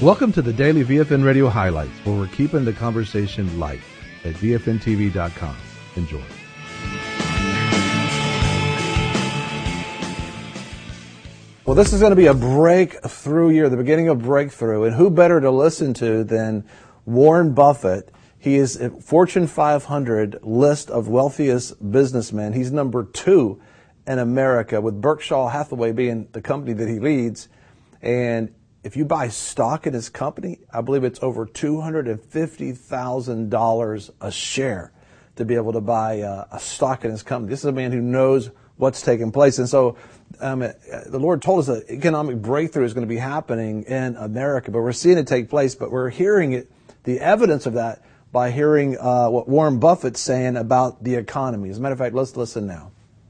Welcome to the Daily VFN Radio Highlights, where we're keeping the conversation light at VFNTV.com. Enjoy. Well, this is going to be a breakthrough year, the beginning of breakthrough. And who better to listen to than Warren Buffett? He is a Fortune 500 list of wealthiest businessmen. He's number 2 in America, with Berkshire Hathaway being the company that he leads. And if you buy stock in his company, I believe it's over $250,000 a share to be able to buy a stock in his company. This is a man who knows what's taking place. And so the Lord told us that economic breakthrough is going to be happening in America, but we're seeing it take place, but we're hearing it, the evidence of that, by hearing what Warren Buffett's saying about the economy. As a matter of fact, let's listen now.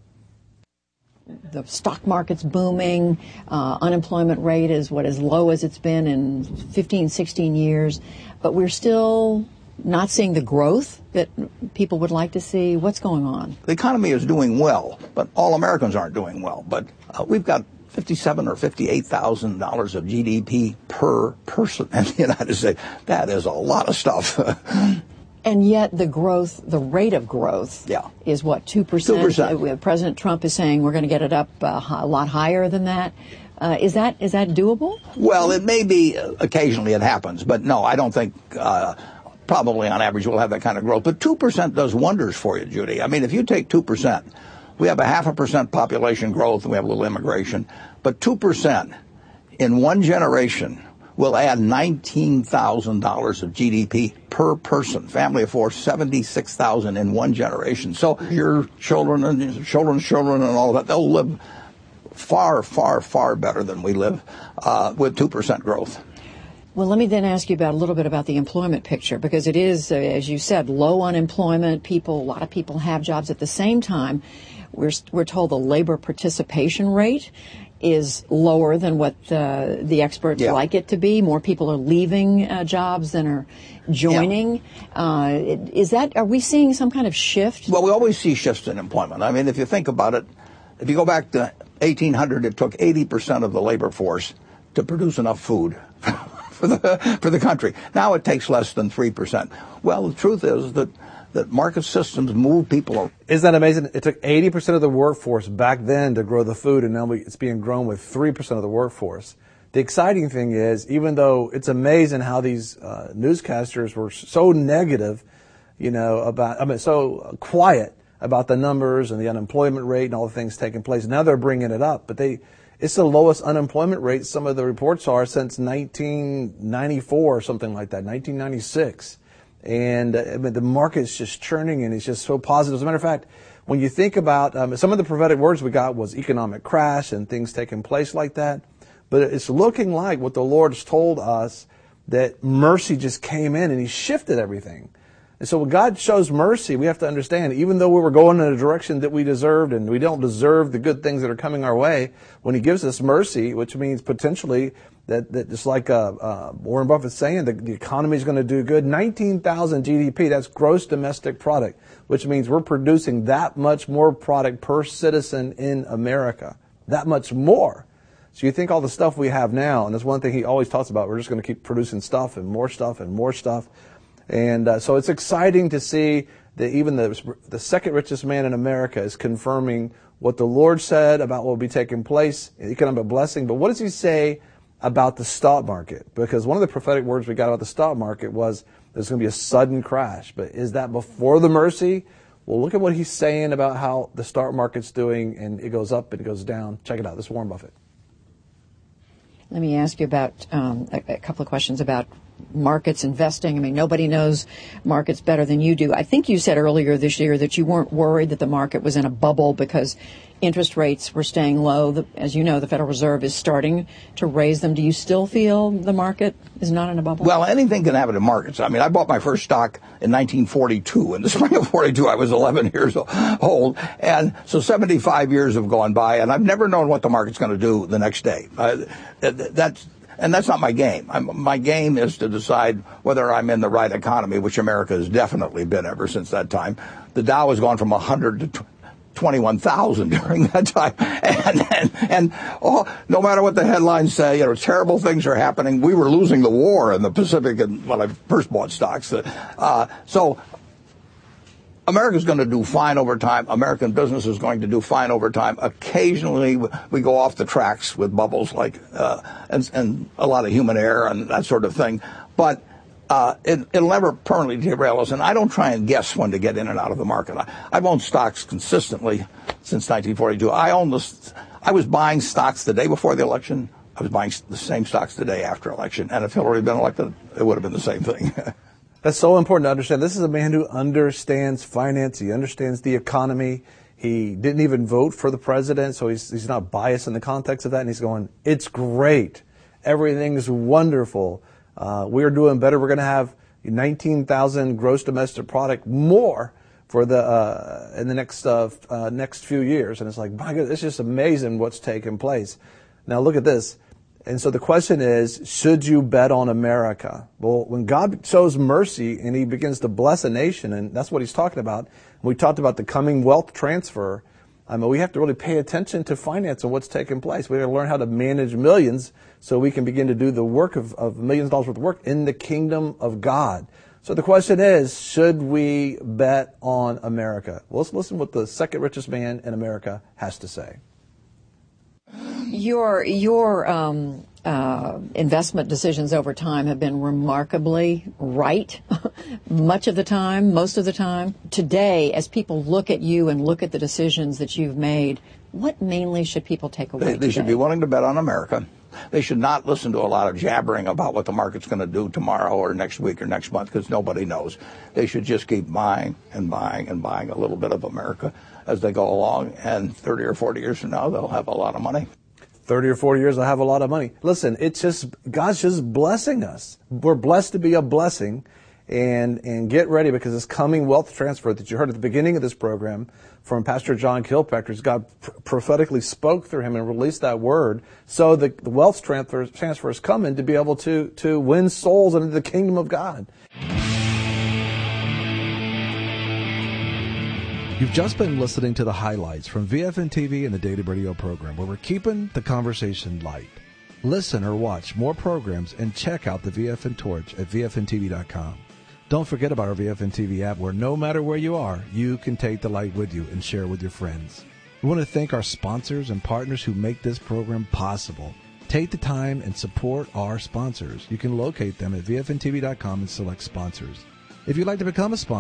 The stock market's booming. Unemployment rate is as low as it's been in 15, 16 years. But we're still not seeing the growth that people would like to see. What's going on? The economy is doing well, but all Americans aren't doing well. But we've got $57,000 or $58,000 of GDP per person in the United States. That is a lot of stuff. And yet the growth, the rate of growth, is what, 2%? 2%. President Trump is saying we're going to get it up a lot higher than that. Is that doable? Well, it may be. Occasionally it happens, but no, I don't think. Probably on average we'll have that kind of growth. But 2% does wonders for you, Judy. I mean, if you take 2%, we have a 0.5% population growth and we have a little immigration. But 2% in one generation will add $19,000 of GDP per person. Family of 4, $76,000 in one generation. So your children and children's children and all of that, they'll live far, far, far better than we live with 2% growth. Well, let me then ask you a little bit about the employment picture, because it is, as you said, low unemployment. A lot of people have jobs. At the same time, we're told the labor participation rate is lower than what the experts like it to be. More people are leaving jobs than are joining. Are we seeing some kind of shift? Well, we always see shifts in employment. I mean, if you think about it, if you go back to 1800, it took 80% of the labor force to produce enough food for the country. Now it takes less than 3%. Well, the truth is that market systems move people. Isn't that amazing? It took 80% of the workforce back then to grow the food, and now it's being grown with 3% of the workforce. The exciting thing is, even though it's amazing how these newscasters were so negative, so quiet about the numbers and the unemployment rate and all the things taking place. Now they're bringing it up, but it's the lowest unemployment rate, some of the reports are, since 1994 or something like that, 1996. And the market's just churning, and it's just so positive. As a matter of fact, when you think about some of the prophetic words we got was economic crash and things taking place like that. But it's looking like what the Lord's told us, that mercy just came in and He shifted everything. And so when God shows mercy, we have to understand, even though we were going in a direction that we deserved and we don't deserve the good things that are coming our way, when He gives us mercy, which means potentially that just like Warren Buffett's saying, the economy is going to do good. 19,000 GDP, that's gross domestic product, which means we're producing that much more product per citizen in America, that much more. So you think all the stuff we have now, and that's one thing he always talks about, we're just going to keep producing stuff and more stuff and more stuff. And so it's exciting to see that even the second richest man in America is confirming what the Lord said about what will be taking place, economic blessing. But what does He say about the stock market? Because one of the prophetic words we got about the stock market was there's going to be a sudden crash. But is that before the mercy? Well, look at what He's saying about how the stock market's doing, and it goes up and it goes down. Check it out. This is Warren Buffett. Let me ask you about a couple of questions about markets, investing. I mean, nobody knows markets better than you do. I think you said earlier this year that you weren't worried that the market was in a bubble because interest rates were staying low. As you know, the Federal Reserve is starting to raise them. Do you still feel the market is not in a bubble? Well, anything can happen in markets. I mean, I bought my first stock in 1942. In the spring of 42, I was 11 years old. And so 75 years have gone by, and I've never known what the market's going to do the next day. That's not my game. My game is to decide whether I'm in the right economy, which America has definitely been ever since that time. The Dow has gone from 100 21,000 during that time. And no matter what the headlines say, terrible things are happening. We were losing the war in the Pacific when I first bought stocks. So America's going to do fine over time. American business is going to do fine over time. Occasionally, we go off the tracks with bubbles like and a lot of human error and that sort of thing. But it'll never permanently derail us. And I don't try and guess when to get in and out of the market. I've owned stocks consistently since 1942. I was buying stocks the day before the election. I was buying the same stocks the day after election. And if Hillary had been elected, it would have been the same thing. That's so important to understand. This is a man who understands finance. He understands the economy. He didn't even vote for the president, so he's not biased in the context of that. And he's going, it's great. Everything's wonderful. We're doing better. We're going to have 19,000 gross domestic product more for in the next few years. And it's like, my God, it's just amazing what's taking place. Now look at this. And so the question is, should you bet on America? Well, when God shows mercy and he begins to bless a nation, and that's what he's talking about. We talked about the coming wealth transfer. We have to really pay attention to finance and what's taking place. We have to learn how to manage millions so we can begin to do the work of millions of dollars worth of work in the kingdom of God. So the question is, should we bet on America? Well, let's listen to what the second richest man in America has to say. Your investment decisions over time have been remarkably right, much of the time, most of the time. Today, as people look at you and look at the decisions that you've made, what mainly should people take away They should be willing to bet on America. They should not listen to a lot of jabbering about what the market's going to do tomorrow or next week or next month, because nobody knows. They should just keep buying and buying and buying a little bit of America as they go along, and 30 or 40 years from now, they'll have a lot of money. 30 or 40 years, I'll have a lot of money. Listen, God's just blessing us. We're blessed to be a blessing, and get ready, because this coming wealth transfer that you heard at the beginning of this program from Pastor John Kilpatrick, God prophetically spoke through him and released that word. So the wealth transfer is coming to be able to win souls into the kingdom of God. You've just been listening to the highlights from VFN TV and the Daily Radio program, where we're keeping the conversation light. Listen or watch more programs and check out the VFN Torch at VFNTV.com. Don't forget about our VFN TV app, where no matter where you are, you can take the light with you and share with your friends. We want to thank our sponsors and partners who make this program possible. Take the time and support our sponsors. You can locate them at VFNTV.com and select sponsors. If you'd like to become a sponsor,